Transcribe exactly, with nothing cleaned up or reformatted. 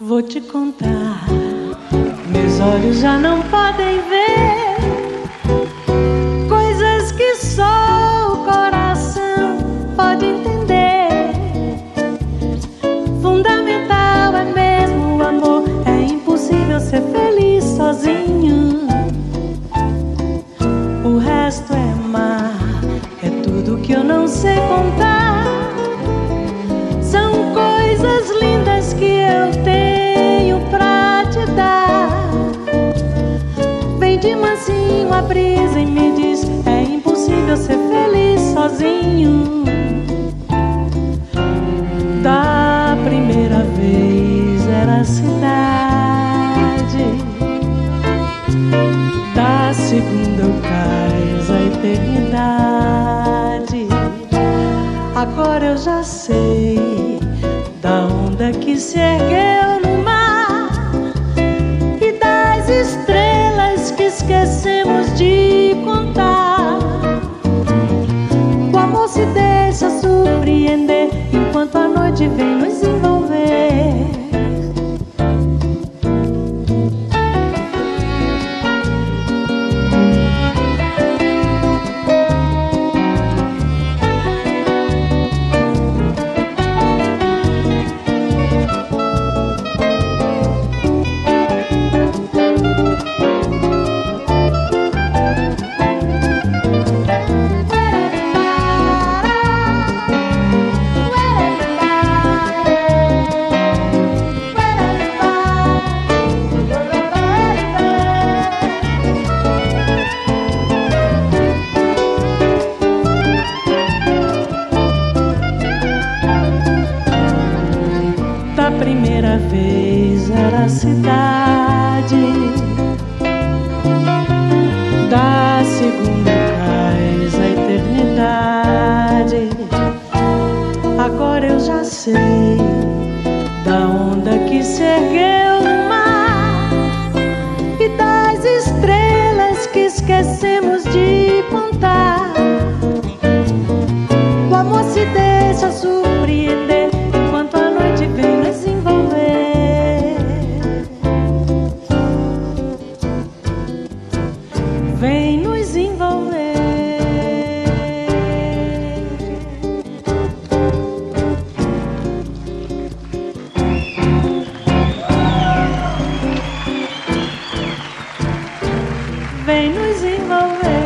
Vou te contar, meus olhos já não podem ver coisas que só o coração pode entender. Fundamental é mesmo o amor, é impossível ser feliz sozinho. O resto é mar, é tudo que eu não sei contar. São coisas lindas que eu tenho pra te dar. Vem de mansinho a brisa e me diz: é impossível ser feliz sozinho. Da primeira vez era a cidade, da segunda o cais, a eternidade. Agora eu já sei da onda que se ergueu no mar e das estrelas que esquecemos de contar. O amor se deixa surpreender enquanto a noite vem nos envolver. Da primeira vez era a cidade, da segunda cais, a eternidade. Agora eu já sei da onda que se ergueu no mar e das estrelas que esquecemos de contar. O amor se deixa surpreender enquanto a noite vem nos envolver. Vem nos envolver. Vem nos envolver.